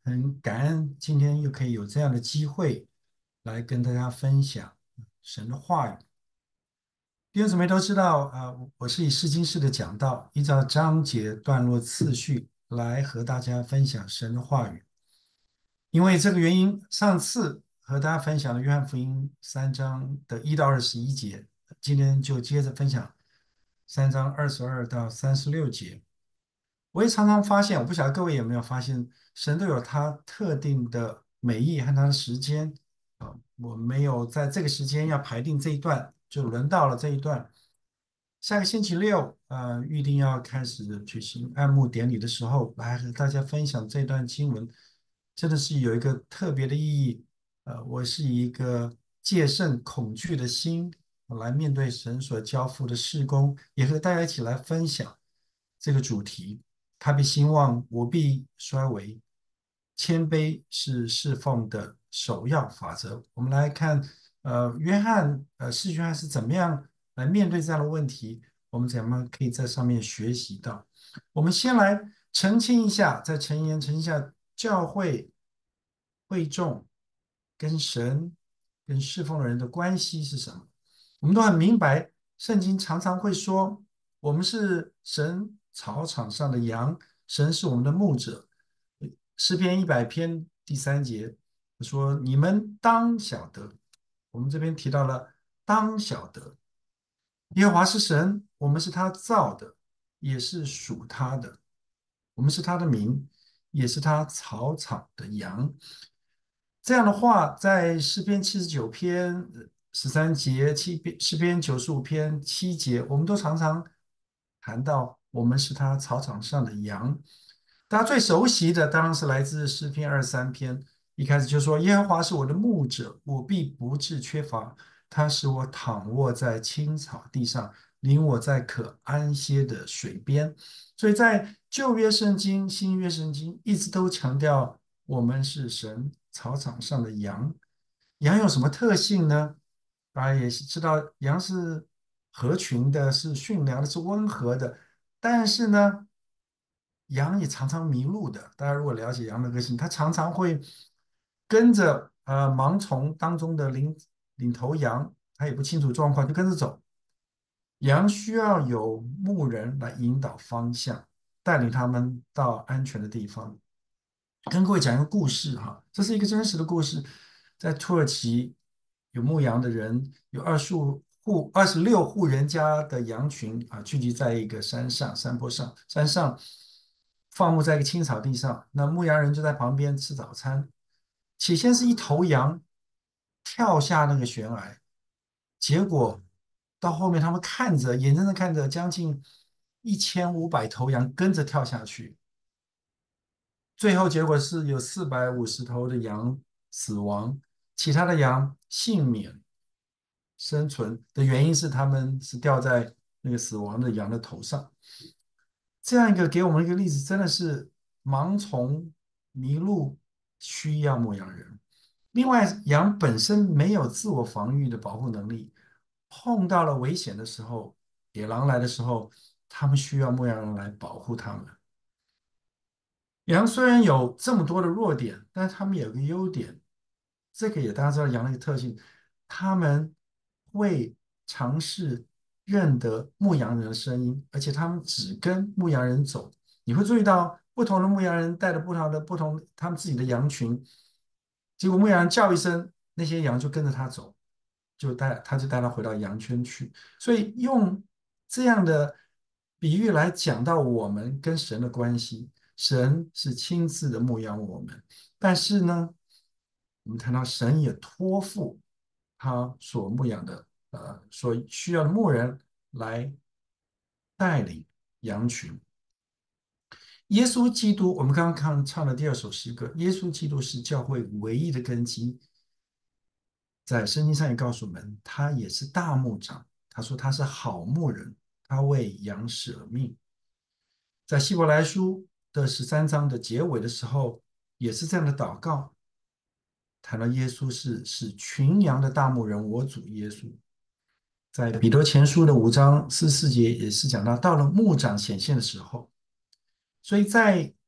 很感恩今天又可以有这样的机会来跟大家分享神的话语。弟兄姊妹都知道，我是以释经式的讲道，依照章节段落次序来和大家分享神的话语。因为这个原因，上次和大家分享了约翰福音3章的1到21节，今天就接着分享3章22到36节。我也常常发现，我不晓得各位有没有发现，神都有他特定的美意和他的时间我没有在这个时间要排定这一段，就轮到了这一段。下个星期六，预定要开始举行按牧典礼的时候，来和大家分享这段经文，真的是有一个特别的意义。我是以一个戒慎恐惧的心来面对神所交付的事工，也和大家一起来分享这个主题。他必兴旺，我必衰微。谦卑是侍奉的首要法则。我们来看，世约翰是怎么样来面对这样的问题？我们怎么可以在上面学习到？我们先来澄清一下，在澄清一下教会会众跟神跟侍奉的人的关系是什么？我们都很明白，圣经常常会说，我们是神草场上的羊，神是我们的牧者。诗篇100篇第3节说：“你们当晓得。”我们这边提到了当晓得，耶和华是神，我们是他造的，也是属他的。我们是他的民，也是他草场的羊。这样的话，在诗篇79篇13节，诗篇95篇7节，我们都常常谈到我们是他草场上的羊。大家最熟悉的当然是来自诗篇23篇，一开始就说：“耶和华是我的牧者，我必不致缺乏。他使我躺卧在青草地上，领我在可安歇的水边。”所以在旧约圣经、新约圣经一直都强调我们是神草场上的羊。羊有什么特性呢？大家也是知道，羊是合群的，是驯良的，是温和的。但是呢，羊也常常迷路的。大家如果了解羊的个性，它常常会跟着盲从当中的领头羊，它也不清楚状况就跟着走。羊需要有牧人来引导方向，带领他们到安全的地方。跟各位讲一个故事哈，这是一个真实的故事，在土耳其有牧羊的人，有26户人家的羊群聚集在一个山上放牧在一个青草地上，那牧羊人就在旁边吃早餐。起先是一头羊跳下那个悬崖，结果到后面他们眼睁睁看着将近1500头羊跟着跳下去。最后结果是有450头的羊死亡，其他的羊幸免生存的原因是他们是掉在那个死亡的羊的头上。这样一个给我们一个例子，真的是盲从迷路需要牧羊人。另外，羊本身没有自我防御的保护能力，碰到了危险的时候，野狼来的时候，他们需要牧羊人来保护他们。羊虽然有这么多的弱点，但是它们有个优点，这个也大家知道羊的一个特性，它们会尝试认得牧羊人的声音，而且它们只跟牧羊人走。你会注意到，不同的牧羊人带着不同他们自己的羊群，结果牧羊人叫一声，那些羊就跟着他走，他就带他回到羊圈去。所以用这样的比喻来讲到我们跟神的关系。神是亲自的牧养我们，但是呢，我们谈到神也托付他所牧养的所需要的牧人来带领羊群。耶稣基督，我们刚刚唱的第二首诗歌，耶稣基督是教会唯一的根基，在圣经上也告诉我们，他也是大牧长。他说他是好牧人，他为羊舍命。在希伯来书的13章的结尾的时候，也是这样的祷告，谈到耶稣是群羊的大牧人，我主耶稣。在彼得前书的5章44节也是讲到，到了牧长显现的时候，所以在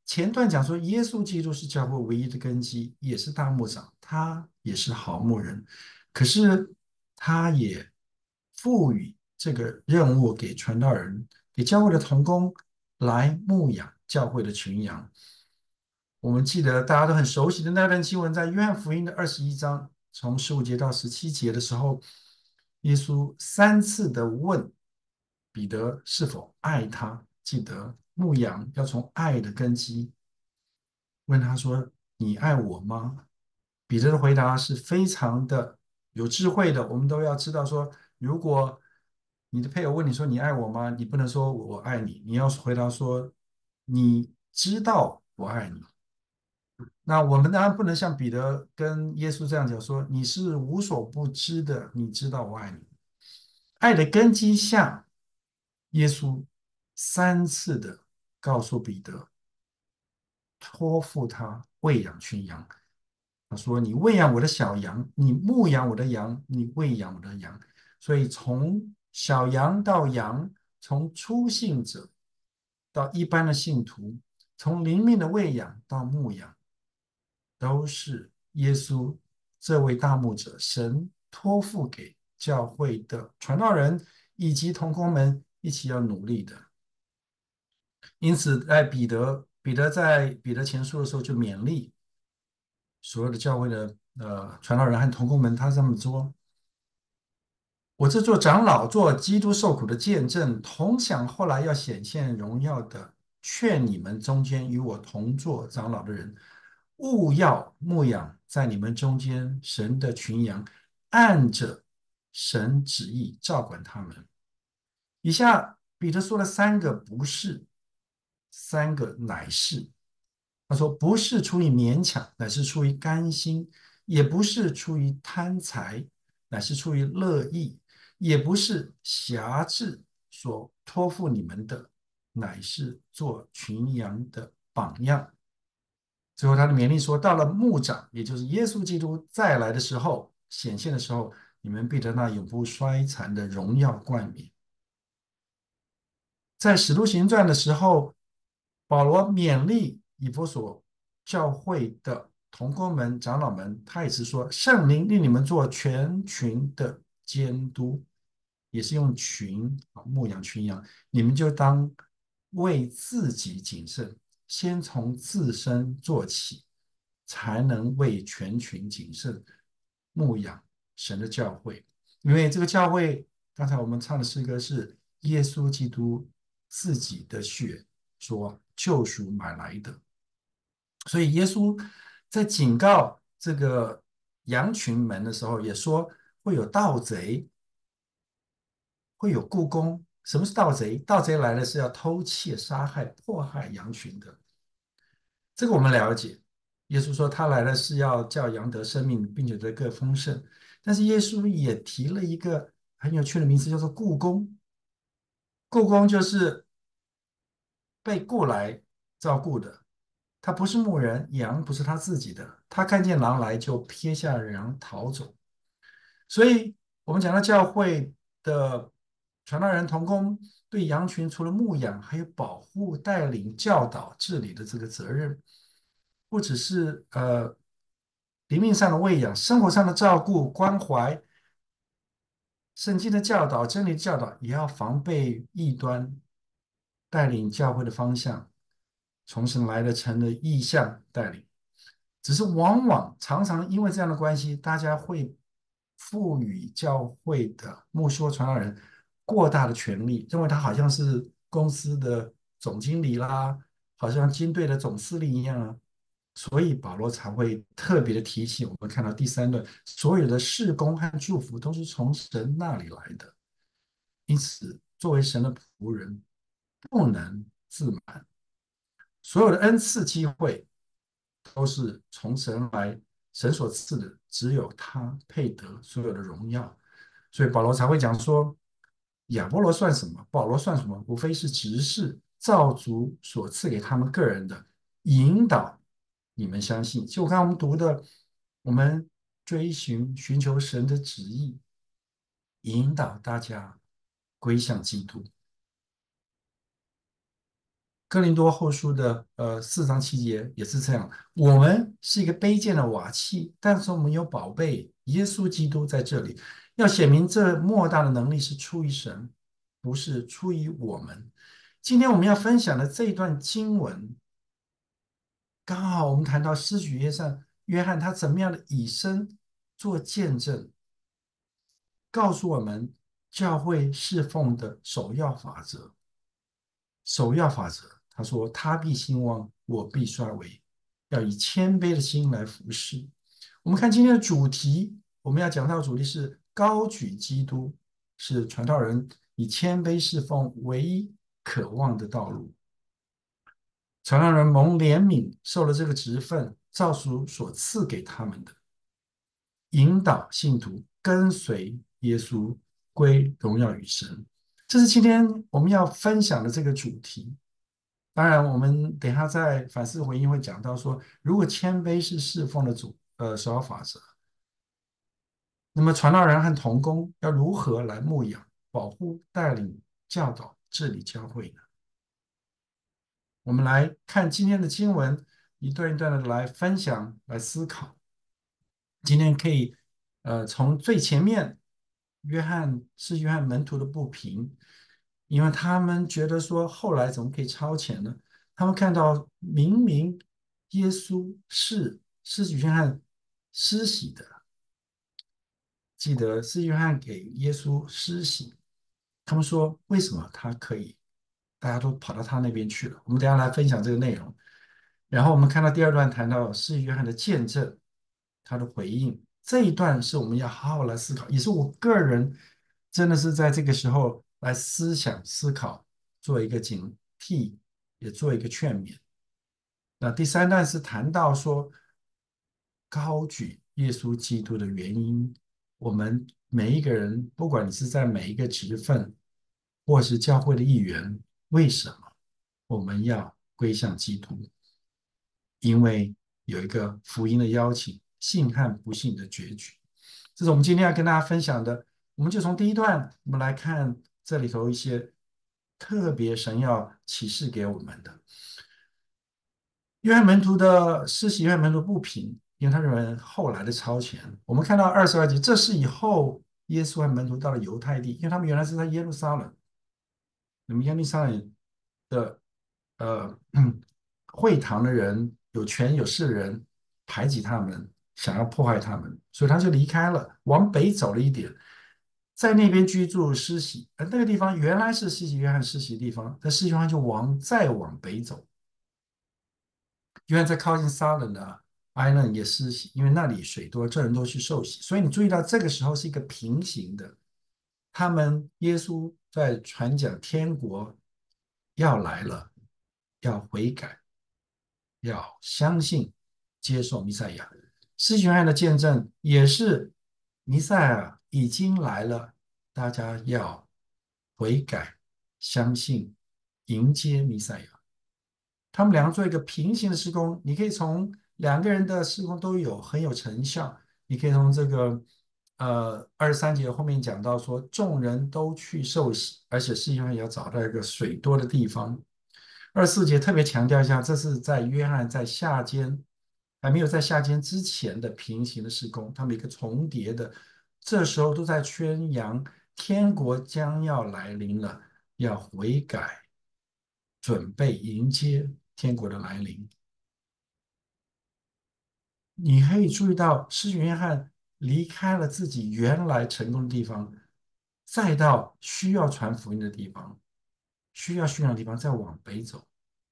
前段讲说，耶稣基督是教会唯一的根基，也是大牧长，他也是好牧人。可是他也赋予这个任务给传道人，给教会的同工来牧养教会的群羊。我们记得大家都很熟悉的那段经文，在约翰福音的21章，从15节到17节的时候，耶稣3次的问彼得是否爱他。记得牧羊要从爱的根基，问他说：“你爱我吗？”彼得的回答是非常的有智慧的。我们都要知道说，如果你的配偶问你说“你爱我吗”，你不能说“我爱你”，你要回答说“你知道我爱你”。那我们当然不能像彼得跟耶稣这样讲说：“你是无所不知的，你知道我爱你。”爱的根基下，耶稣3次的告诉彼得，托付他喂养群羊。他说：“你喂养我的小羊，你牧养我的羊，你喂养我的羊。”所以从小羊到羊，从初信者到一般的信徒，从灵命的喂养到牧养，都是耶稣这位大牧者神托付给教会的传道人以及同工们一起要努力的。因此，彼得在彼得前书的时候就勉励所有的教会的传道人和同工们，他这么说：我这做长老，做基督受苦的见证，同享后来要显现荣耀的，劝你们中间与我同做长老的人，务要牧养在你们中间神的群羊，按着神旨意照管他们。以下彼得说了3个"不是"，3个"乃是"。他说：“不是出于勉强，乃是出于甘心；也不是出于贪财，乃是出于乐意；也不是辖制所托付你们的，乃是做群羊的榜样。”最后，他的勉励说：“到了牧长，也就是耶稣基督再来的时候，显现的时候，你们必得那永不衰残的荣耀冠冕。”在《使徒行传》的时候，保罗勉励以弗所教会的同工们、长老们，他也是说：“圣灵令你们做全群的监督，也是用群啊牧养群羊，你们就当为自己谨慎，先从自身做起，才能为全群谨慎牧养神的教会。因为这个教会，刚才我们唱的诗歌是耶稣基督自己的血所救赎买来的，所以耶稣在警告这个羊群们的时候，也说会有盗贼，会有雇工。什么是盗贼？盗贼来了是要偷窃、杀害、迫害羊群的。这个我们了解。耶稣说他来了是要叫羊得生命，并且得更丰盛。但是耶稣也提了一个很有趣的名词，叫做雇工。雇工就是被雇来照顾的，他不是牧人，羊不是他自己的，他看见狼来就撇下羊逃走。所以，我们讲到教会的传道人同工对羊群，除了牧养，还有保护、带领、教导、治理的这个责任，不只是灵命上的喂养，生活上的照顾、关怀，圣经的教导、真理的教导，也要防备异端，带领教会的方向，从神来的神的意向带领。只是往往常常因为这样的关系，大家会赋予教会的牧师或传道人过大的权力，认为他好像是公司的总经理啦，好像军队的总司令一样啊。所以保罗才会特别的提醒我们，看到第3段，所有的事工和祝福都是从神那里来的。因此，作为神的仆人，不能自满。所有的恩赐机会都是从神来，神所赐的，只有他配得所有的荣耀。所以保罗才会讲说，亚波罗算什么？保罗算什么？无非是执事造主所赐给他们个人的引导，你们相信。就我刚刚我们读的，我们寻求神的旨意，引导大家归向基督。 哥林多后书的4章7节也是这样。我们是一个卑贱的瓦器，但是我们有宝贝耶稣基督在这里，要显明这莫大的能力是出于神，不是出于我们。今天我们要分享的这一段经文，刚好我们谈到施洗约翰他怎么样的以身做见证，告诉我们教会侍奉的首要法则。首要法则，他说：“他必兴旺，我必衰微。”要以谦卑的心来服侍。我们看今天的主题，我们要讲到的主题是高举基督，是传道人以谦卑侍奉唯一渴望的道路。传道人蒙怜悯，受了这个职分，照主所赐给他们的，引导信徒跟随耶稣，归荣耀与神。这是今天我们要分享的这个主题。当然，我们等一下在反思回应会讲到说，如果谦卑是侍奉的首要法则，那么传道人和同工要如何来牧养、保护、带领、教导、治理教会呢？我们来看今天的经文，一段一段的来分享、来思考。今天可以从最前面，约翰门徒的不平，因为他们觉得说后来怎么可以超前呢？他们看到明明耶稣是施洗约翰施洗的，记得是约翰给耶稣施洗，他们说为什么他可以，大家都跑到他那边去了？我们等一下来分享这个内容。然后我们看到第二段谈到施洗约翰的见证，他的回应，这一段是我们要好好来思考，也是我个人真的是在这个时候来思想思考，做一个警惕，也做一个劝勉。那第三段是谈到说高举耶稣基督的原因，我们每一个人，不管你是在每一个职分，或是教会的一员，为什么我们要归向基督？因为有一个福音的邀请，信和不信的结局。这是我们今天要跟大家分享的。我们就从第一段，我们来看这里头一些特别神要启示给我们的。约翰门徒不平，因为他认为后来的超前。我们看到22节，这是以后耶稣和门徒到了犹太地，因为他们原来是在耶路撒冷。那么耶路撒冷的呃会堂的人，有权有势的人排挤他们，想要迫害他们，所以他就离开了，往北走了一点，在那边居住施洗。那个地方原来是施洗约翰施洗的地方，但施洗约翰就再往北走。约翰在靠近撒冷的埃嫩也施洗，因为那里水多，这人都去受洗。所以你注意到这个时候是一个平行的，他们耶稣在传讲天国要来了，要悔改，要相信接受弥赛亚。施洗约翰的见证也是弥赛亚已经来了，大家要悔改，相信，迎接弥赛亚。他们两个做一个平行的施工，你可以从两个人的施工都很有成效。你可以从这个23节后面讲到说，众人都去受洗，而且是因为要找到一个水多的地方。24节特别强调一下，这是在约翰在下监还没有在下监之前的平行的施工，他们一个重叠的，这时候都在宣扬天国将要来临了，要悔改，准备迎接天国的来临。你可以注意到，施洗约翰离开了自己原来成功的地方，再到需要传福音的地方，需要宣扬的地方，再往北走。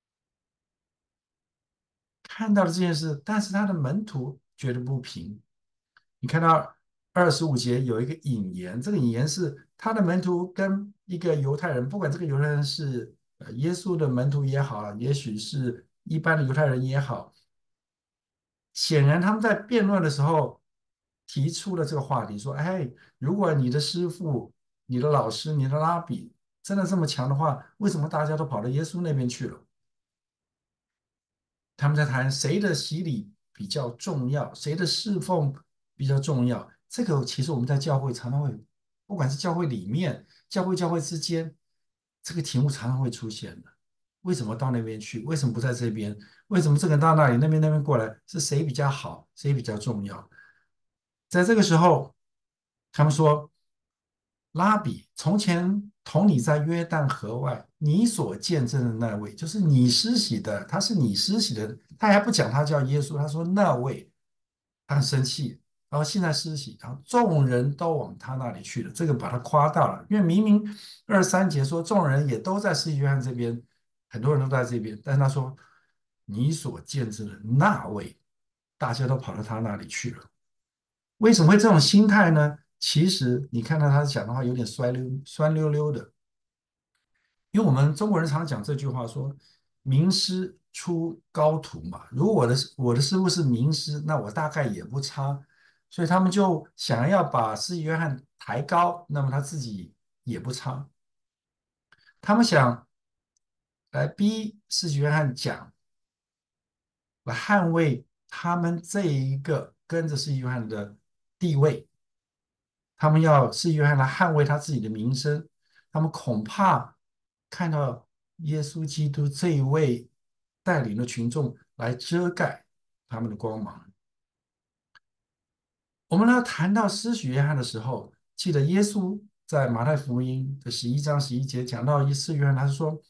看到了这件事，但是他的门徒觉得不平。你看到25节有一个引言，这个引言是他的门徒跟一个犹太人，不管这个犹太人是耶稣的门徒也好，也许是一般的犹太人也好，显然他们在辩论的时候提出了这个话题，说：“哎，如果你的师傅、你的老师、你的拉比真的这么强的话，为什么大家都跑到耶稣那边去了？”他们在谈谁的洗礼比较重要，谁的侍奉比较重要。这个其实我们在教会常常会，不管是教会里面、教会之间，这个题目常常会出现的。 为什么到那边去？为什么不在这边？为什么这个人到那里，那边过来，是谁比较好，谁比较重要？在这个时候，他们说：拉比，从前同你在约旦河外，你所见证的那位，就是你施洗的，他是你施洗的。他还不讲他叫耶稣，他说那位，他很生气。然后现在施洗，然后众人都往他那里去了，这个把他夸大了，因为明明23节说众人也都在施洗约翰这边，很多人都在这边，但是他说你所见证的那位，大家都跑到他那里去了。为什么会这种心态呢？其实你看到他讲的话有点酸溜溜的，因为我们中国人常讲这句话说“名师出高徒”嘛。如果我的师傅是名师，那我大概也不差，所以他们就想要把施洗约翰抬高，那么他自己也不差。他们想来逼施洗约翰讲，来捍卫他们这一个跟着施洗约翰的地位。他们要是约翰来捍卫他自己的名声，他们恐怕看到耶稣基督这一位带领的群众来遮盖他们的光芒。我们要谈到施洗约翰的时候，记得耶稣在马太福音的11章11节讲到施洗约翰，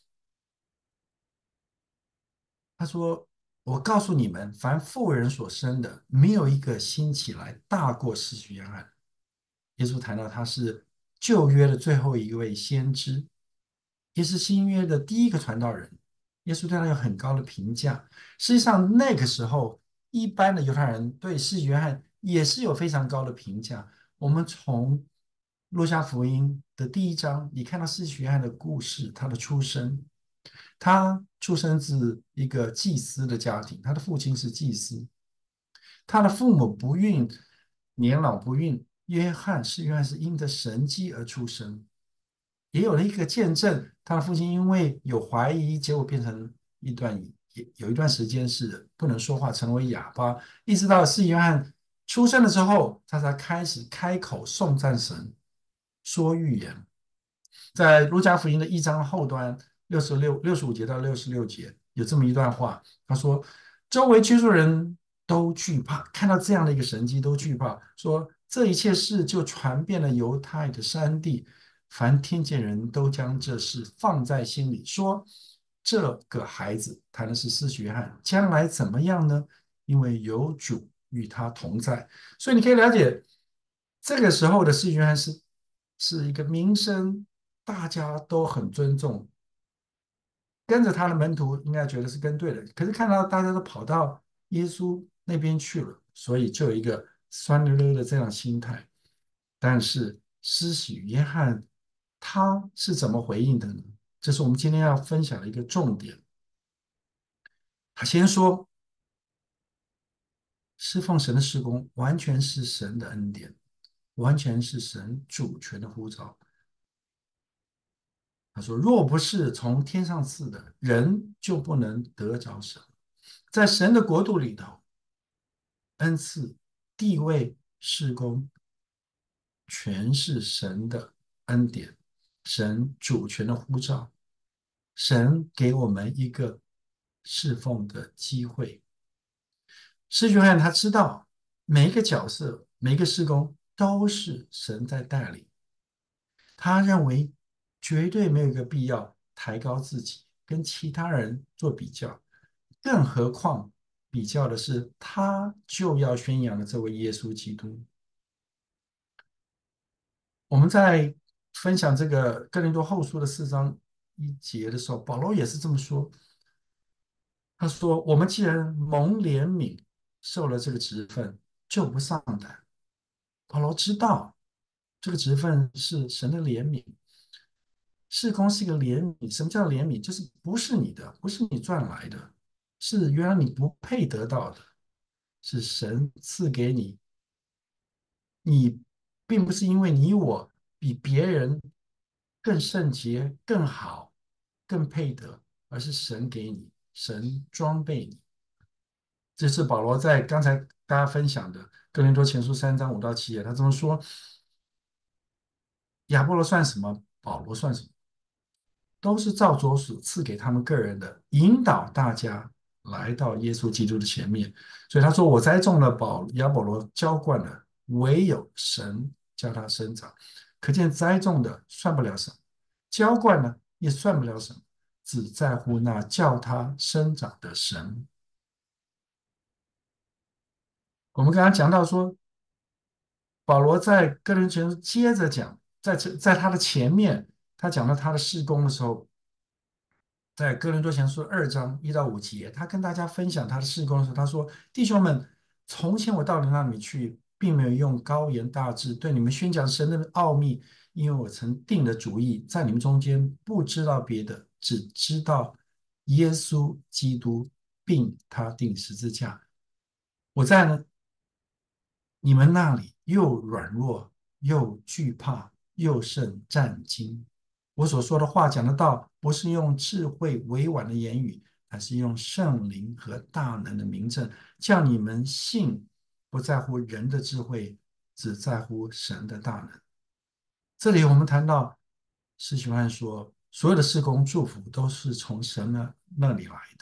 他说我告诉你们，凡妇人所生的，没有一个兴起来大过施洗约翰。耶稣谈到他是旧约的最后一位先知，也是新约的第一个传道人。耶稣对他有很高的评价。实际上，那个时候一般的犹太人对施洗约翰也是有非常高的评价。我们从路加福音的第1章，你看到施洗约翰的故事，他的出生。他出生自一个祭司的家庭，他的父亲是祭司，他的父母不孕，年老不孕。约翰是因着神迹而出生，也有了一个见证，他的父亲因为有怀疑，结果变成有一段时间是不能说话，成为哑巴，一直到是约翰出生了之后，他才开始开口颂赞神，说预言。在路加福音的1章后端65节到66节有这么一段话，他说：周围居住人都惧怕，看到这样的一个神迹都惧怕，说这一切事就传遍了犹太的山地，凡听见人都将这事放在心里，说这个孩子谈的是施洗约翰，将来怎么样呢？因为有主与他同在，所以你可以了解，这个时候的施洗约翰是一个名声大家都很尊重，跟着他的门徒应该觉得是跟对的，可是看到大家都跑到耶稣那边去了，所以就有一个酸溜溜的这样心态。但是施洗约翰他是怎么回应的呢？这是我们今天要分享的一个重点。他先说，侍奉神的事工完全是神的恩典，完全是神主权的呼召。他说：“若不是从天上赐的，人就不能得着神。在神的国度里头，恩赐、地位、事工，全是神的恩典，神主权的呼召，神给我们一个侍奉的机会。”施约翰他知道每一个角色、每一个事工都是神在带领，他认为绝对没有一个必要抬高自己，跟其他人做比较，更何况比较的是他就要宣扬的这位耶稣基督。我们在分享这个哥林多后书的4章1节的时候，保罗也是这么说。他说：“我们既然蒙怜悯，受了这个职分，就不丧胆。”保罗知道这个职分是神的怜悯，事工是一个怜悯。什么叫怜悯？就是不是你的，不是你赚来的，是原来你不配得到的，是神赐给你。你并不是因为你我比别人更圣洁、更好、更配得，而是神给你，神装备你。这是保罗在刚才大家分享的哥林多前书3章5到7节，他这么说：亚波罗算什么？保罗算什么？ 都是照着所赐给他们个人的，引导大家来到耶稣基督的前面。所以他说：“我栽种了，亚保罗浇灌了，唯有神叫它生长。”可见栽种的算不了什么，浇灌呢也算不了什么，只在乎那叫它生长的神。我们刚刚讲到说，保罗在哥林前书接着讲，在他的前面，他讲到他的事工的时候，在哥林多前书2章1到5节，他跟大家分享他的事工的时候，他说：“弟兄们，从前我到你那里去，并没有用高言大志对你们宣讲神的奥秘，因为我曾定了主意，在你们中间不知道别的，只知道耶稣基督，并他定十字架。我在呢你们那里又软弱又惧怕，又甚战惊。我所说的话讲的道，不是用智慧委婉的言语，而是用圣灵和大能的明证，叫你们信，不在乎人的智慧，只在乎神的大能。这里我们谈到，施洗约翰说，所有的事工祝福都是从神那里来的，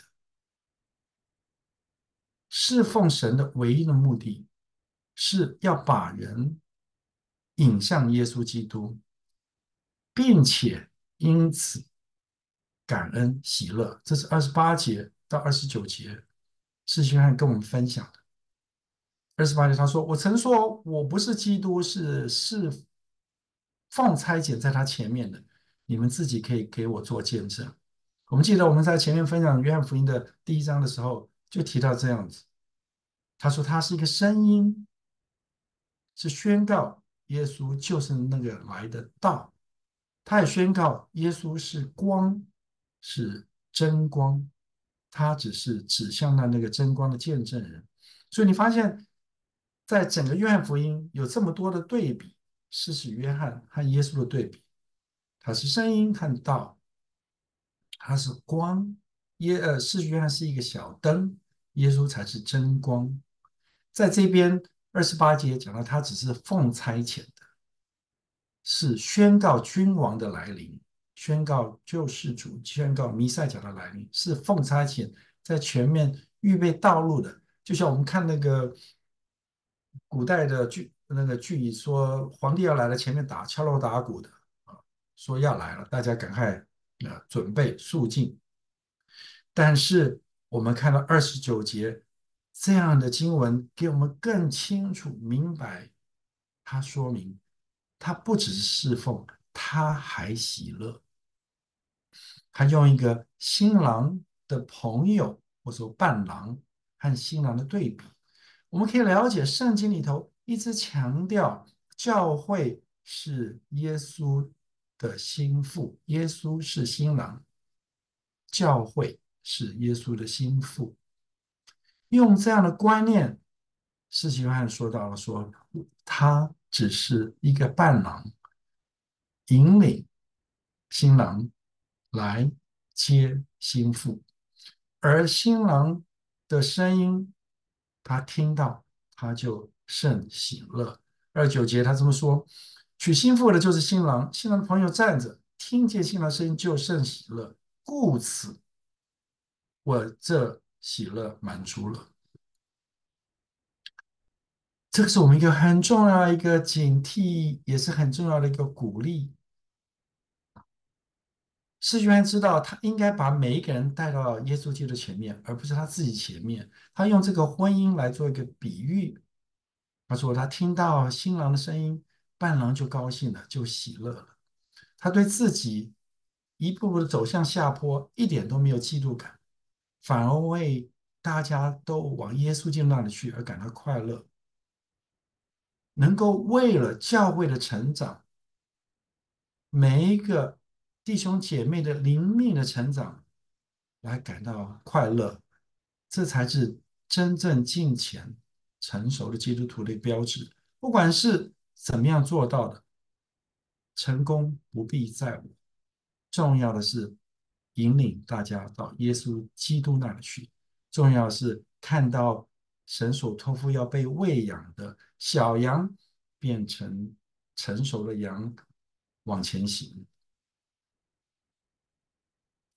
侍奉神的唯一的目的是要把人引向耶稣基督，并且因此感恩喜乐。这是28节到29节，施洗约翰跟我们分享的。28节他说：“我曾说我不是基督，是奉差遣在他前面的，你们自己可以给我做见证。”我们记得我们在前面分享约翰福音的第1章的时候，就提到这样子。他说他是一个声音，是宣告耶稣就是那个来的道。他也宣告耶稣是光，是真光，他只是指向那个真光的见证人。所以你发现，在整个约翰福音有这么多的对比，施洗约翰和耶稣的对比，他是声音和道，他是光，施洗约翰是一个小灯，耶稣才是真光。在这边28节讲到，他只是奉差遣的，是宣告君王的来临，宣告救世主，宣告弥赛亚的来临，是奉差遣在全面预备道路的。就像我们看那个古代的剧说皇帝要来了，前面敲锣打鼓的啊，说要来了，大家赶快准备肃静。但是我们看到29节这样的经文，给我们更清楚明白，他说明他不只是侍奉，他还喜乐。他用一个新郎的朋友或者说伴郎和新郎的对比，我们可以了解圣经里头一直强调教会是耶稣的心腹，耶稣是新郎，教会是耶稣的心腹。用这样的观念，施洗约翰说到了说，他只是一个伴郎，引领新郎来接心腹，而新郎的声音，他听到他就甚喜乐。29节他这么说：娶新妇的就是新郎，新郎的朋友站着，听见新郎声音就甚喜乐，故此我这喜乐满足了。这个是我们一个很重要的一个警惕，也是很重要的一个鼓励。施洗约翰知道他应该把每一个人带到耶稣基督前面，而不是他自己前面。他用这个婚姻来做一个比喻。他说他听到新郎的声音，伴郎就高兴了，就喜乐了。他对自己一步步的走向下坡，一点都没有嫉妒感，反而为大家都往耶稣基督那里去而感到快乐。能够为了教会的成长，每一个弟兄姐妹的灵命的成长来感到快乐，这才是真正敬虔成熟的基督徒的标志。不管是怎么样做到的，成功不必在我，重要的是引领大家到耶稣基督那里去。重要的是看到神所托付要被喂养的小羊变成成熟的羊往前行。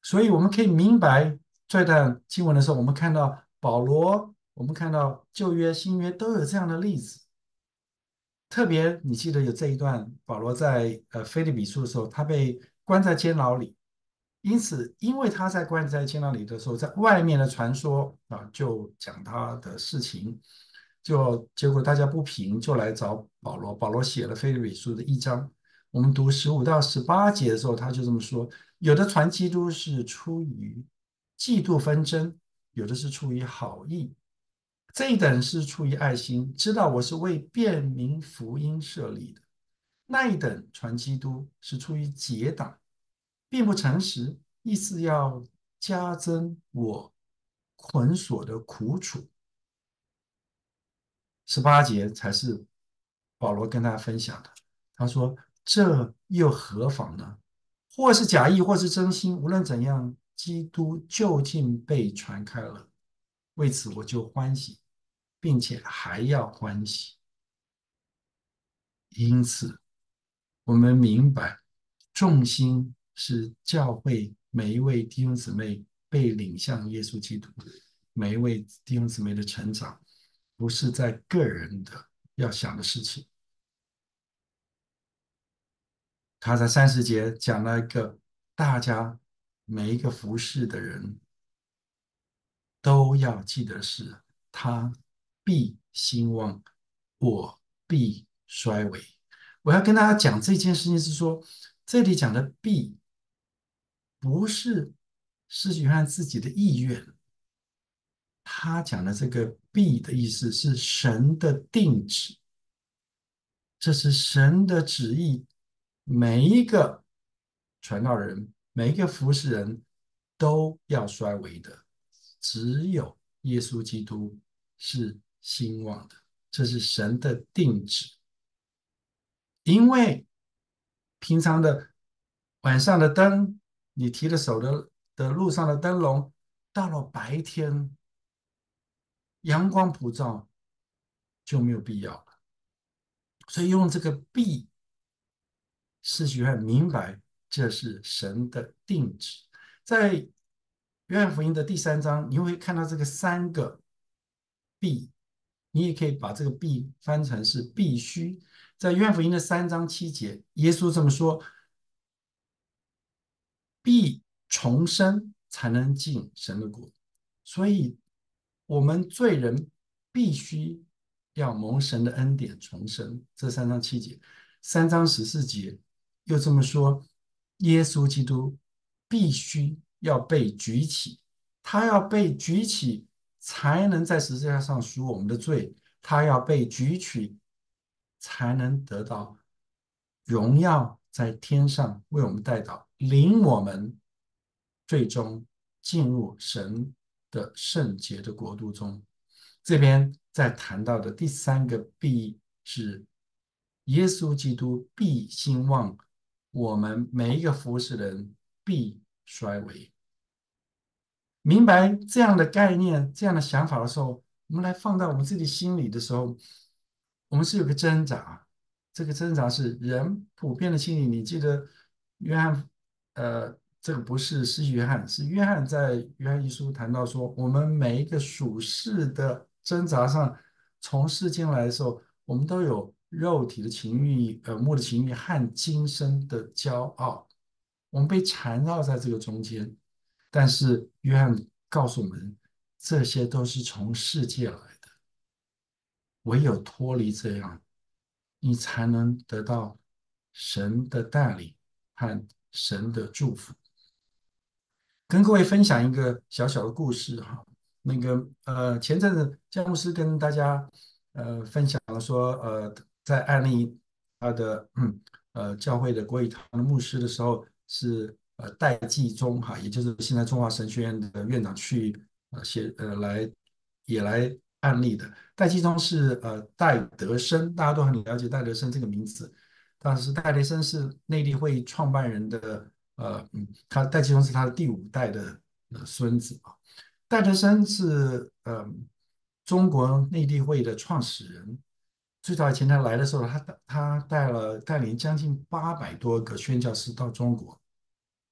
所以我们可以明白这段经文的时候，我们看到保罗，我们看到旧约、新约都有这样的例子。特别你记得有这一段，保罗在腓立比书的时候，他被关在监牢里，因此因为他在关在监牢里的时候，在外面的传说就讲他的事情，结果大家不平，就来找保罗。保罗写了腓立比书的1章，我们读15到18节的时候，他就这么说：有的传基督是出于嫉妒纷争，有的是出于好意。这一等是出于爱心，知道我是为便民福音设立的；那一等传基督是出于结党，并不诚实，意思要加增我捆锁的苦楚。18节才是保罗跟大家分享的。他说：“这又何妨呢？或是假意，或是真心，无论怎样，基督究竟被传开了。为此我就欢喜，并且还要欢喜。因此，我们明白，重心是教会每一位弟兄姊妹被领向耶稣基督，每一位弟兄姊妹的成长，不是在个人的要想的事情。他在30节讲了一个大家每一个服侍的人都要记得是，他必兴旺，我必衰微。我要跟大家讲这件事情是说，这里讲的必不是施洗约翰自己的意愿，他讲的这个必的意思是神的定旨，这是神的旨意。每一个传道人，每一个服侍人都要衰微的，只有耶稣基督是兴旺的，这是神的定旨。因为平常的晚上的灯，你提着手的路上的灯笼，到了白天阳光普照就没有必要了。所以用这个必，使约翰明白这是神的定旨。在约翰福音的第3章，你会看到这个3个必，你也可以把这个必翻成是必须。在约翰福音的3章7节，耶稣这么说：必重生才能进神的国。所以，我们罪人必须要蒙神的恩典重生。这3章7节，3章14节又这么说：耶稣基督必须要被举起，他要被举起，才能在十字架上赎我们的罪。他要被举起，才能得到荣耀，在天上为我们带到，领我们最终进入神的圣洁的国度中。这边在谈到的第3个必是耶稣基督必兴旺，我们每一个服侍人必衰微。明白这样的概念、这样的想法的时候，我们来放到我们自己心里的时候，我们是有个挣扎。这个挣扎是人普遍的心理。你记得约翰，这个不是约翰，是约翰在约翰一书谈到说，我们每一个属世的挣扎上，从世间来的时候，我们都有肉体的情欲、耳目的情欲和今生的骄傲，我们被缠绕在这个中间。但是约翰告诉我们，这些都是从世界来的，唯有脱离这样，你才能得到神的带领和神的祝福。跟各位分享一个小小的故事哈。前阵子詹姆斯跟大家分享了说，在案例他的教会的国语堂的牧师的时候是戴季中哈，也就是现在中华神学院的院长去来案例的。戴季中是戴德生，大家都很了解戴德生这个名字，但是戴德生是内地会创办人的戴季中是他的第5代的孙子啊。戴德生是中国内地会的创始人。最早以前他来的时候，他带领将近800多个宣教士到中国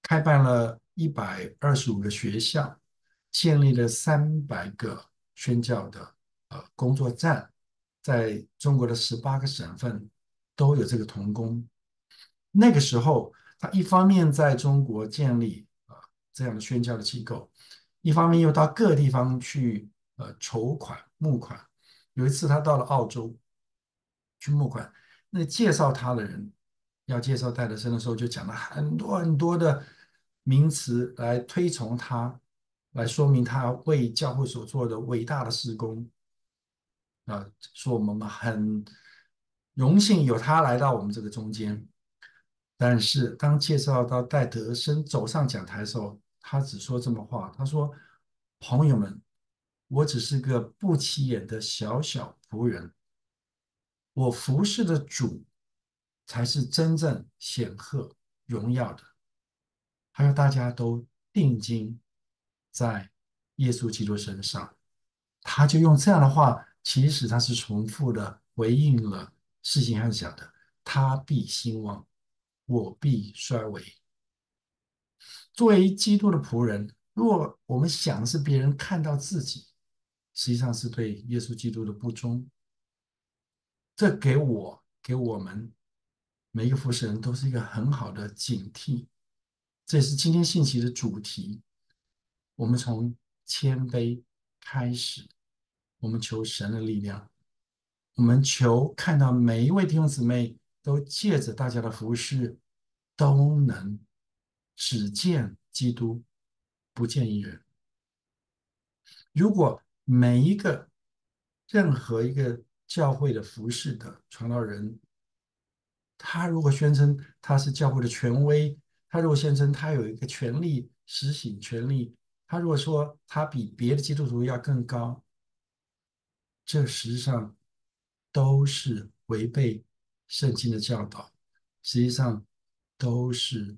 开办了125个学校，建立了300个宣教的工作站，在中国的18个省份都有这个童工。那个时候，他一方面在中国建立这样的宣教的机构，一方面又到各地方去筹款募款。有一次他到了澳洲去募款，那介绍他的人要介绍戴德生的时候，就讲了很多很多的名词来推崇他，来说明他为教会所做的伟大的事工。说我们很荣幸有他来到我们这个中间。但是当介绍到戴德生走上讲台的时候，他只说这么话，他说：“朋友们，我只是个不起眼的小小仆人，我服侍的主才是真正显赫荣耀的。”还有大家都定睛在耶稣基督身上，他就用这样的话，其实他是重复的回应了世经上讲的：他必兴旺，我必衰微。作为基督的仆人，如果我们想的是别人看到自己，实际上是对耶稣基督的不忠。这给我们每一个服侍人都是一个很好的警惕。这也是今天信息的主题。我们从谦卑开始，我们求神的力量，我们求看到每一位弟兄姊妹都借着大家的服侍，都能只见基督，不见一人。如果每一个任何一个教会的服侍的传道人，他如果宣称他是教会的权威，他如果宣称他有一个权利实行权利，他如果说他比别的基督徒要更高，这实际上都是违背圣经的教导，实际上都是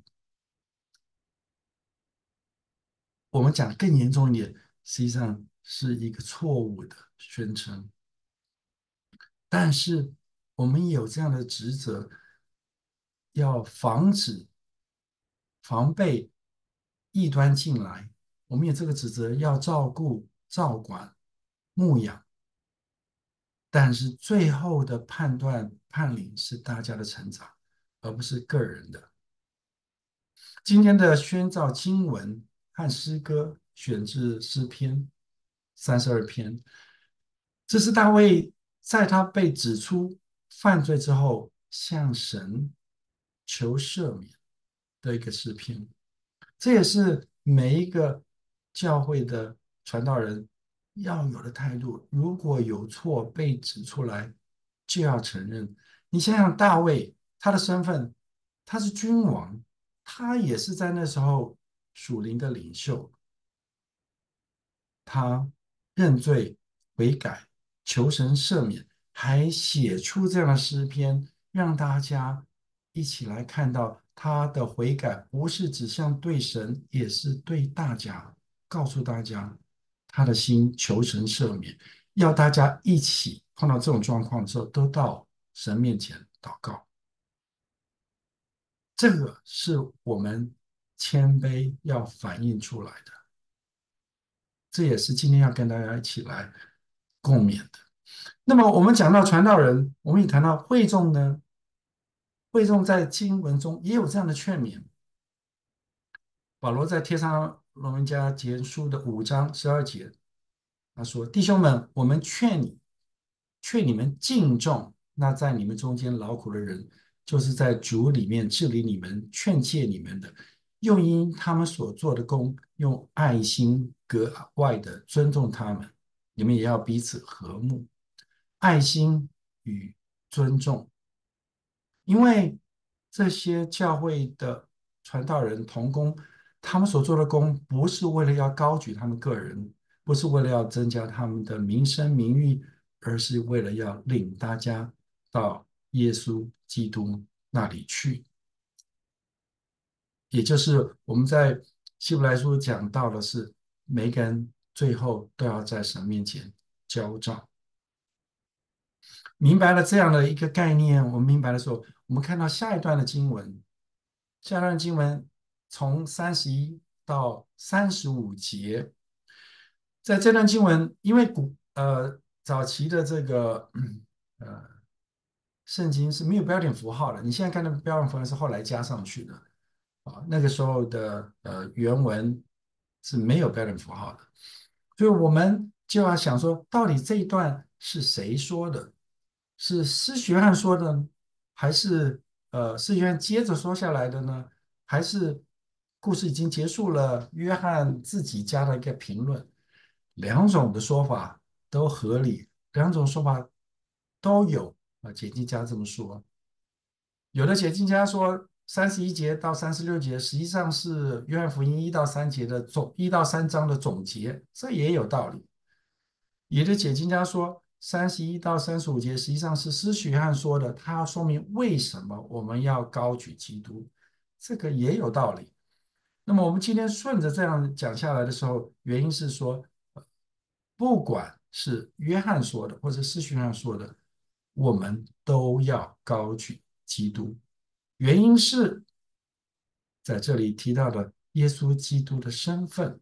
我们讲更严重一点，实际上是一个错误的宣称。但是我们也有这样的职责，要防备异端进来。我们有这个职责，要照顾、照管、牧养。但是最后的判断判领是大家的成长，而不是个人的。今天的宣召经文和诗歌选自诗篇32篇，这是大卫在他被指出犯罪之后向神求赦免的一个诗篇。这也是每一个教会的传道人要有的态度。如果有错被指出来，就要承认。你想想大卫，他的身份，他是君王，他也是在那时候属灵的领袖，他认罪悔改，求神赦免，还写出这样的诗篇，让大家一起来看到他的悔改不是只向对神，也是对大家，告诉大家他的心求神赦免，要大家一起碰到这种状况的时候，都到神面前祷告。这个是我们谦卑要反映出来的。这也是今天要跟大家一起来共勉的。那么我们讲到传道人，我们也谈到会众呢，会众在经文中也有这样的劝勉。保罗在帖撒罗尼迦前书的5章12节，他说：“弟兄们，我们劝你们敬重那在你们中间劳苦的人，就是在主里面治理你们、劝诫你们的，又因他们所做的工，用爱心格外的尊重他们。你们也要彼此和睦。”爱心与尊重，因为这些教会的传道人同工，他们所做的工不是为了要高举他们个人，不是为了要增加他们的名声名誉，而是为了要领大家到耶稣基督那里去。也就是我们在希伯来书讲到的是，每个人最后都要在神面前交账。明白了这样的一个概念，我们明白的时候，我们看到下一段的经文，下一段经文从31到35节，在这段经文，因为早期的这个呃圣经是没有标点符号的，你现在看的标点符号是后来加上去的啊，那个时候的原文是没有标点符号的，所以我们就要想说，到底这一段是谁说的？是施学汉说的，还是施学汉接着说下来的呢？还是故事已经结束了，约翰自己加了一个评论？两种的说法都合理，两种说法都有啊。解经家这么说，有的解经家说31节到36节实际上是约翰福音1到3节的1到3章的总结，这也有道理。有的解经家说31到35节实际上是施洗约翰说的，他要说明为什么我们要高举基督，这个也有道理。那么我们今天顺着这样讲下来的时候，原因是说，不管是约翰说的，或者是约翰说的，我们都要高举基督。原因是在这里提到的耶稣基督的身份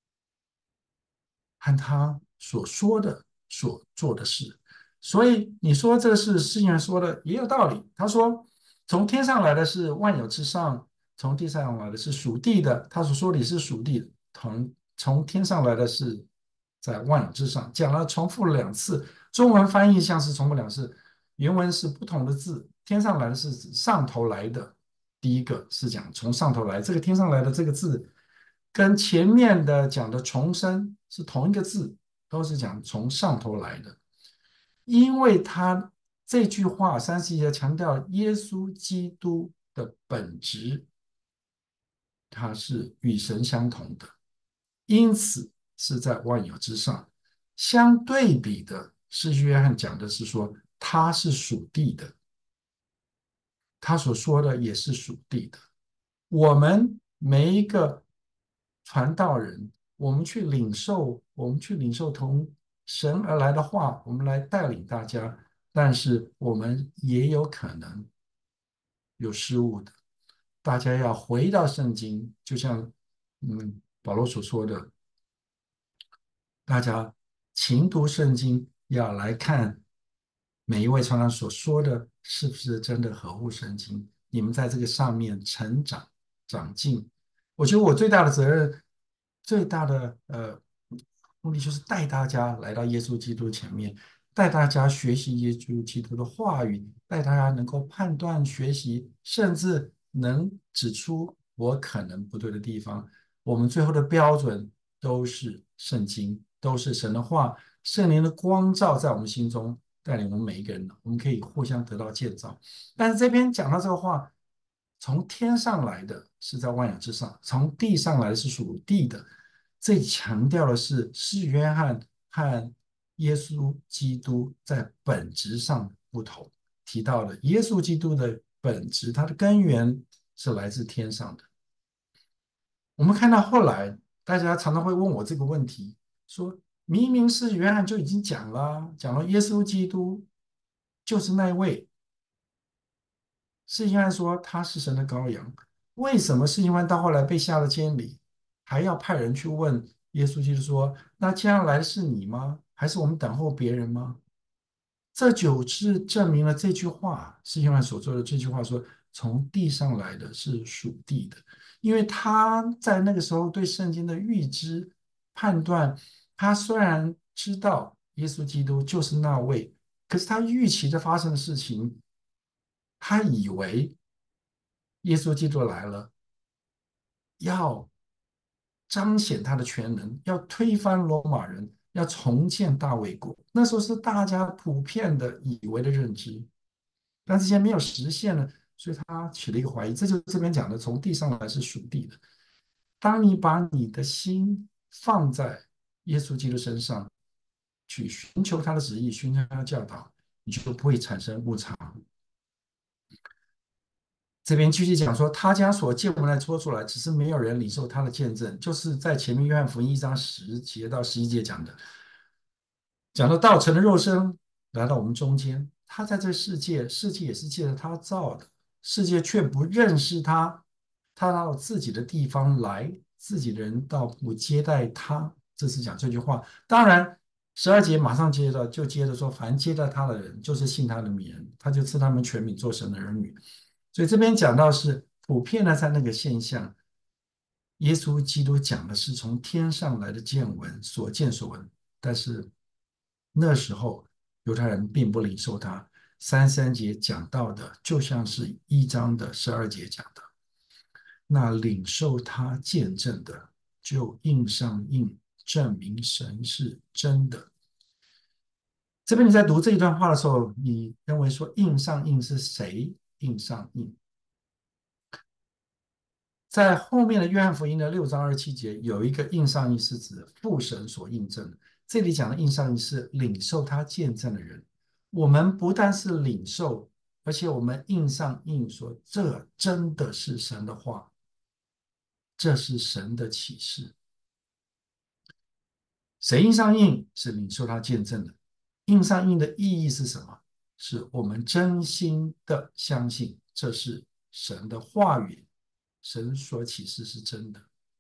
和他所说的、所做的事。所以你说这是诗人说的也有道理。他说，从天上来的是万有之上，从地上来的是属地的。他所说的也是属地的，从天上来的是在万有之上，讲了重复了2次。中文翻译像是重复2次，原文是不同的字。天上来的是指上头来的，第一个是讲从上头来，这个天上来的这个字跟前面的讲的重生是同一个字，都是讲从上头来的。因为他这句话31节强调耶稣基督的本质，它是与神相同的，因此是在万有之上。相对比的是约翰讲的是说他是属地的，他所说的也是属地的。我们每一个传道人，我们去领受从神而来的话，我们来带领大家，但是我们也有可能有失误的。大家要回到圣经，就像保罗所说的，大家勤读圣经，要来看每一位传道所说的是不是真的合乎圣经。你们在这个上面成长长进，我觉得我最大的责任，最大的目的就是带大家来到耶稣基督前面，带大家学习耶稣基督的话语，带大家能够判断学习，甚至能指出我可能不对的地方。我们最后的标准都是圣经，都是神的话，圣灵的光照在我们心中，带领我们每一个人，我们可以互相得到建造。但是这边讲到这个话，从天上来的是在万有之上，从地上来的是属地的。这强调的是约翰和耶稣基督在本质上不同，提到了耶稣基督的本质，它的根源是来自天上的。我们看到后来，大家常常会问我这个问题，说明明是约翰就已经讲了，讲了耶稣基督就是那位，是约翰说他是神的羔羊，为什么是约翰到后来被下了监里，还要派人去问耶稣基督说，那接下来的是你吗？还是我们等候别人吗？这就是证明了这句话是约翰所做的这句话说，从地上来的是属地的，因为他在那个时候对圣经的预知判断，他虽然知道耶稣基督就是那位，可是他预期的发生的事情，他以为耶稣基督来了，要彰显他的全能，要推翻罗马人，要重建大卫国。那时候是大家普遍的以为的认知，但这些没有实现呢，所以他起了一个怀疑。这就是这边讲的，从地上来是属地的。当你把你的心放在耶稣基督身上，去寻求他的旨意，寻求他的教导，你就不会产生误差。这边继续讲说，他将所见闻的说出来，只是没有人领受他的见证，就是在前面约翰福音1章10节到11节讲的，讲到道成的肉身来到我们中间，他在这世界，世界也是借着他造的，世界却不认识他， 他到自己的地方来，自己的人倒不接待他。这是讲这句话。当然，12节马上接着说，凡接待他的人，就是信他的名人，他就赐他们权柄做神的儿女。所以这边讲到是普遍的在那个现象，耶稣基督讲的是从天上来的见闻，所见所闻，但是那时候犹太人并不领受他。33节讲到的，就像是1章12节讲的。那领受他见证的，就印上印，证明神是真的。这边你在读这一段话的时候，你认为说印上印是谁印上印？在后面的约翰福音的6章27节，有一个印上印是指父神所印证的。这里讲的印上印是领受他见证的人。我们不但是领受，而且我们印上印说，这真的是神的话，这是神的启示。谁印上印是领受他见证的。印上印的意义是什么？是我们真心的相信这是神的话语，神所启示是真的。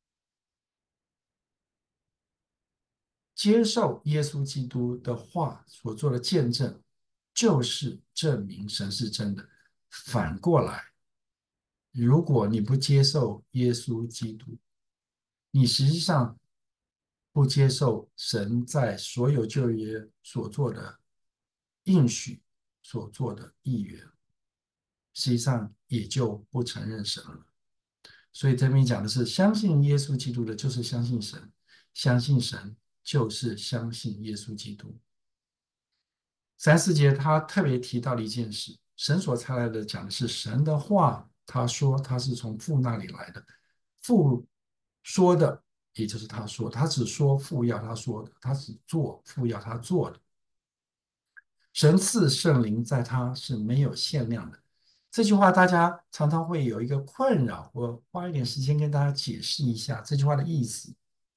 接受耶稣基督的话所做的见证，就是证明神是真的。反过来，如果你不接受耶稣基督，你实际上不接受神在所有旧约所做的应许、所做的意愿，实际上也就不承认神了。所以这边讲的是，相信耶稣基督的，就是相信神；相信神，就是相信耶稣基督。34节他特别提到了一件事：神所差来的讲的是神的话，他说他是从父那里来的，父说的，也就是他说，他只说父要他说的，他只做父要他做的。神赐圣灵在他是没有限量的。这句话大家常常会有一个困扰，我花一点时间跟大家解释一下这句话的意思。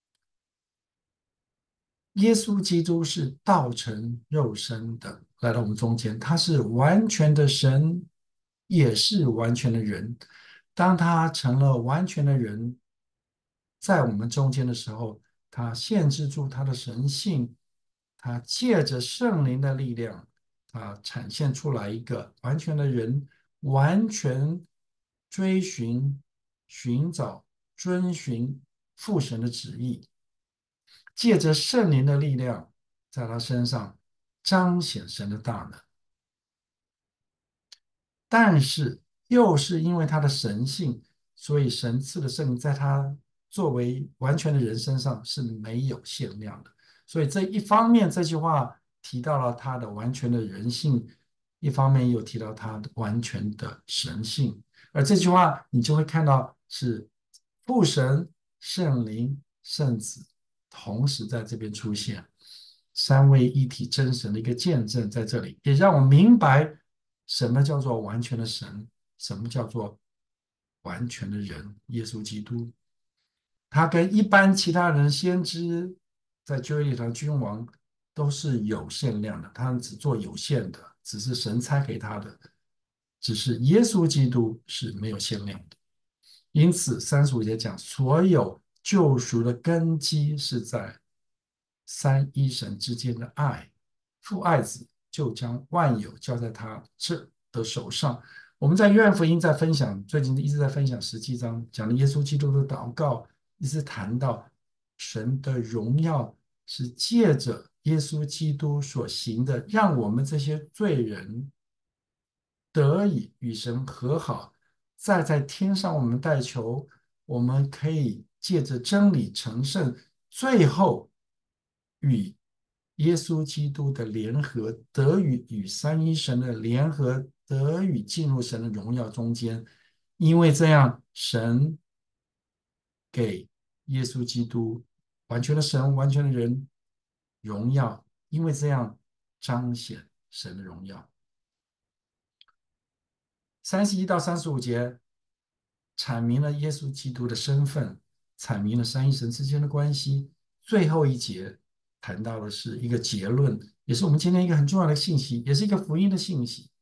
耶稣基督是道成肉身的来到我们中间，他是完全的神，也是完全的人。当他成了完全的人，在我们中间的时候，他限制住他的神性，他借着圣灵的力量，他展现出来一个完全的人，完全追寻、寻找、遵循父神的旨意。借着圣灵的力量，在他身上彰显神的大能。但是又是因为他的神性，所以神赐的圣灵在他作为完全的人身上是没有限量的。所以这一方面，这句话提到了他的完全的人性，一方面又提到他的完全的神性。而这句话你就会看到是父神、圣灵、圣子同时在这边出现，三位一体真神的一个见证在这里，也让我明白什么叫做完全的神，什么叫做完全的人。耶稣基督，他跟一般其他人先知在旧约里头君王都是有限量的，他们只做有限的，只是神差给他的，只是耶稣基督是没有限量的。因此35节讲，所有救赎的根基是在三一神之间的爱，父爱子就将万有交在他这的手上。我们在约翰福音在分享，最近一直在分享17章，讲的耶稣基督的祷告，一直谈到神的荣耀是借着耶稣基督所行的，让我们这些罪人得以与神和好。再在天上我们代求，我们可以借着真理成圣，最后与耶稣基督的联合，得与三一神的联合，得以进入神的荣耀中间。因为这样，神给耶稣基督完全的神、完全的人荣耀，因为这样彰显神的荣耀。31到35节阐明了耶稣基督的身份，阐明了三一神之间的关系。最后一节谈到的是一个结论，也是我们今天一个很重要的信息，也是一个福音的信息。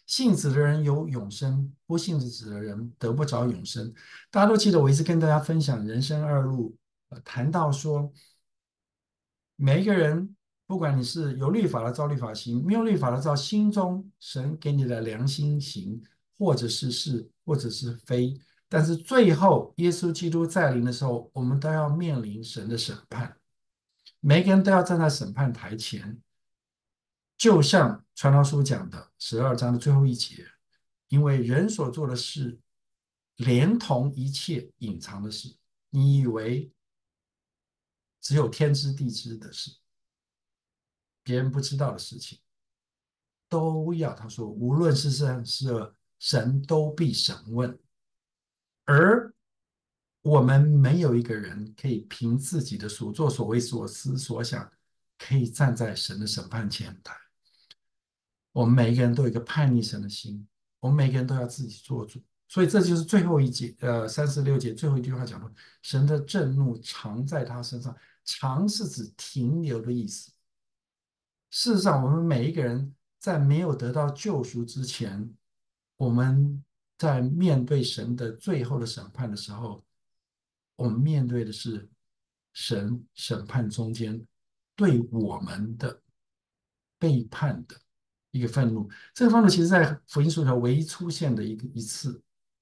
信子的人有永生，不信子的人得不着永生。大家都记得我一直跟大家分享人生二路，谈到说每一个人，不管你是有律法的照律法行，没有律法的照心中神给你的良心行，或者是是，或者是非。但是最后耶稣基督再临的时候，我们都要面临神的审判，每个人都要站在审判台前。就像传道书讲的12章的最后一节，因为人所做的事，连同一切隐藏的事，你以为只有天知地知的事，别人不知道的事情，都要他说，无论是善是恶，神都必审问。而我们没有一个人可以凭自己的所作所为、所思所想，可以站在神的审判前台。我们每一个人都有一个叛逆神的心，我们每个人都要自己做主。所以这就是最后一节，36节最后一句话讲的：神的震怒常在他身上。常是指停留的意思。事实上，我们每一个人在没有得到救赎之前，我们在面对神的最后的审判的时候，我们面对的是神审判中间对我们的背叛的一个愤怒。这个愤怒其实在福音书里头唯一出现的一次，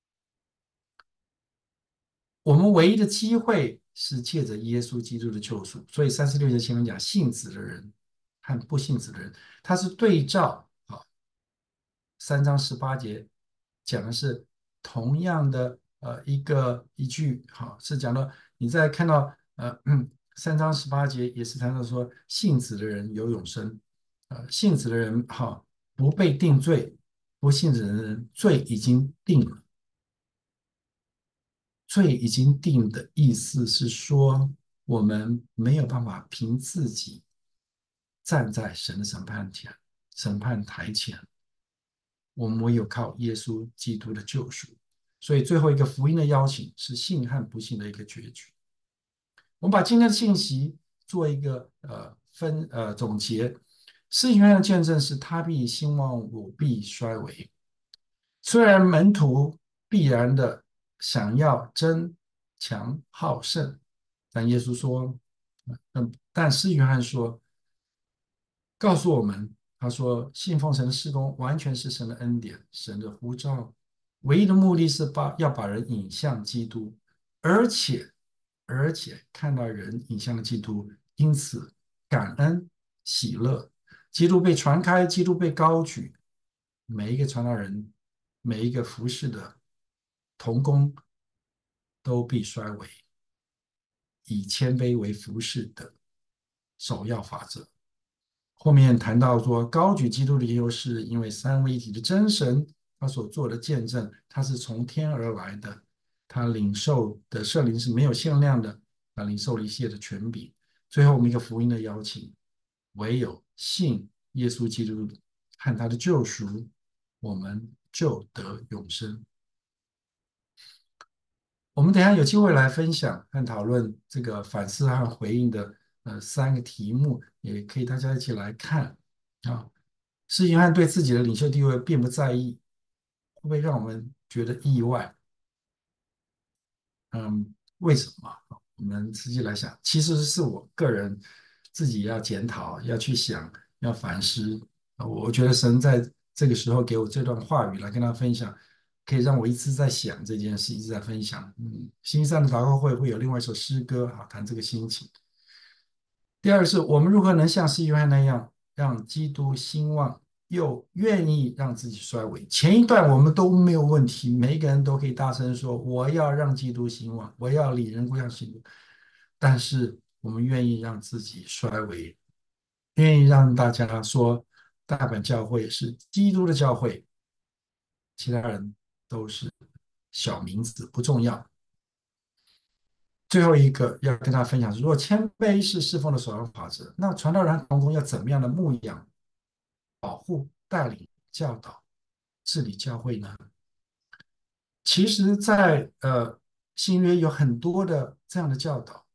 我们唯一的机会是借着耶稣基督的救赎。所以36节前面讲信子的人和不信子的人，他是对照啊3章18节讲的是同样的一句，好是讲到你在看到3章18节也是谈到说信子的人有永生，信子的人好不被定罪，不信子的人罪已经定了。罪已经定的意思是说，我们没有办法凭自己站在神的审判台前，我们唯有靠耶稣基督的救赎。所以最后一个福音的邀请是信和不信的一个决局。我们把今天的信息做一个总结。施洗约翰的见证是他必兴旺，我必衰微。虽然门徒必然的想要争强好胜，但耶稣说，但是约翰说，告诉我们，他说信奉神的事工完全是神的恩典，神的呼召，唯一的目的是要把人引向基督，而且看到人引向了基督，因此感恩喜乐，基督被传开，基督被高举，每一个传道人，每一个服侍的同工都必衰微，以谦卑为服侍的首要法则。后面谈到说，高举基督的理由是因为三位一体的真神他所做的见证，他是从天而来的，他领受的圣灵是没有限量的，他领受了一切的权柄。最后，我们一个福音的邀请，唯有信耶稣基督和他的救赎，我们就得永生。我们等一下有机会来分享和讨论这个反思和回应的3个题目，也可以大家一起来看啊。施洗约翰对自己的领袖地位并不在意，会不会让我们觉得意外？为什么？我们实际来想，其实是我个人自己要检讨、要去想、要反思。我觉得神在这个时候给我这段话语来跟他分享，可以让我一直在想这件事，一直在分享。星期三的祷告会有另外一首诗歌，好谈这个心情。第二个是我们如何能像施洗约翰那样，让基督兴旺，又愿意让自己衰微。前一段我们都没有问题，每一个人都可以大声说：“我要让基督兴旺，我要理人归向基督。”但是我们愿意让自己衰微，愿意让大家说大本教会是基督的教会，其他人都是小名字，不重要。最后一个要跟大家分享是：如果谦卑是侍奉的首要法则，那传道人和同工要怎么样的牧养、保护、带领、教导、治理教会呢？其实在，新约有很多的这样的教导，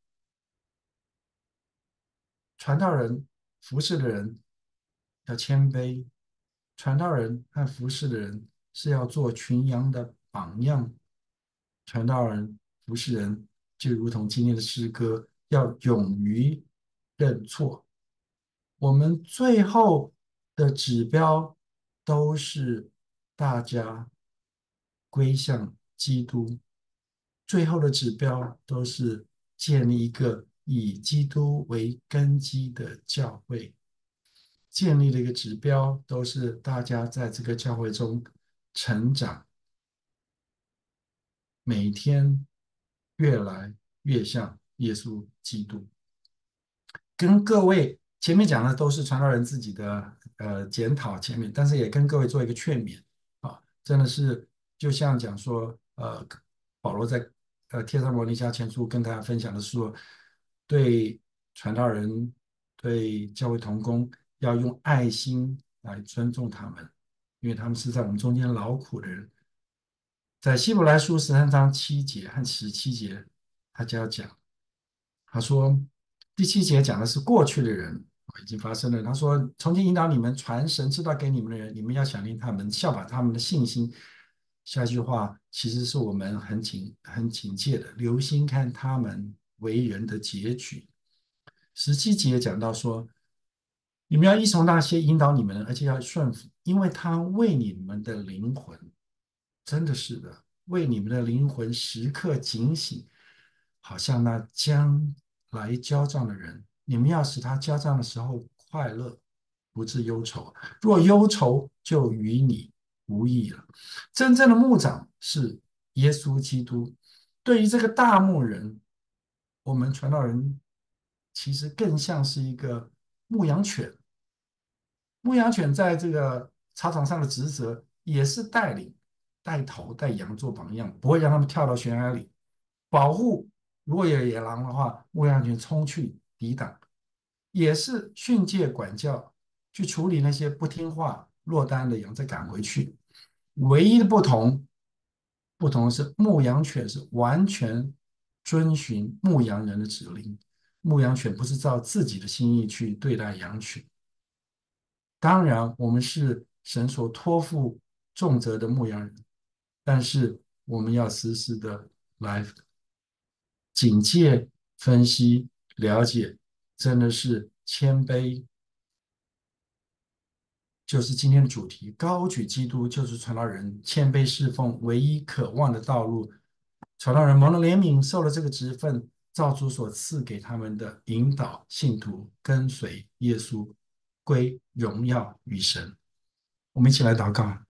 传道人、服侍的人要谦卑， 传道人和服侍的人是要做群羊的榜样。传道人、服侍人就如同今天的诗歌，要勇于认错。我们最后的指标都是大家归向基督，最后的指标都是建立一个以基督为根基的教会。建立的一个指标都是大家在这个教会中成长，每天越来越像耶稣基督。跟各位前面讲的都是传道人自己的检讨前面，但是也跟各位做一个劝勉啊，真的是就像讲说保罗在帖撒罗尼迦前书跟大家分享的是说，对传道人对教会同工要用爱心来尊重他们，因为他们是在我们中间劳苦的人。在希伯来书13章7节和17节，他就要讲。他说第7节讲的是过去的人已经发生了。他说，从前引导你们传神知道给你们的人，你们要想念他们，效法他们的信心。下一句话其实是我们很警戒的，留心看他们为人的结局。17节讲到说，你们要依从那些引导你们的，而且要顺服，因为他为你们的灵魂，真的是的，为你们的灵魂时刻警醒，好像那将来交账的人。你们要使他交账的时候快乐，不致忧愁。若忧愁，就与你无益了。真正的牧长是耶稣基督。对于这个大牧人，我们传道人其实更像是一个牧羊犬。牧羊犬在这个草场上的职责也是带领、带头、带羊做榜样，不会让他们跳到悬崖里。保护，如果有野狼的话，牧羊犬冲去抵挡，也是训诫管教，去处理那些不听话、落单的羊，再赶回去。唯一的不同是牧羊犬是完全遵循牧羊人的指令，牧羊犬不是照自己的心意去对待羊群。当然，我们是神所托付重责的牧羊人，但是我们要时时的来警戒、分析、了解，真的是谦卑，就是今天的主题。高举基督就是传道人谦卑侍奉唯一渴望的道路。传道人蒙了怜悯，受了这个职分，造主所赐给他们的引导信徒跟随耶稣，归荣耀与神。我们一起来祷告。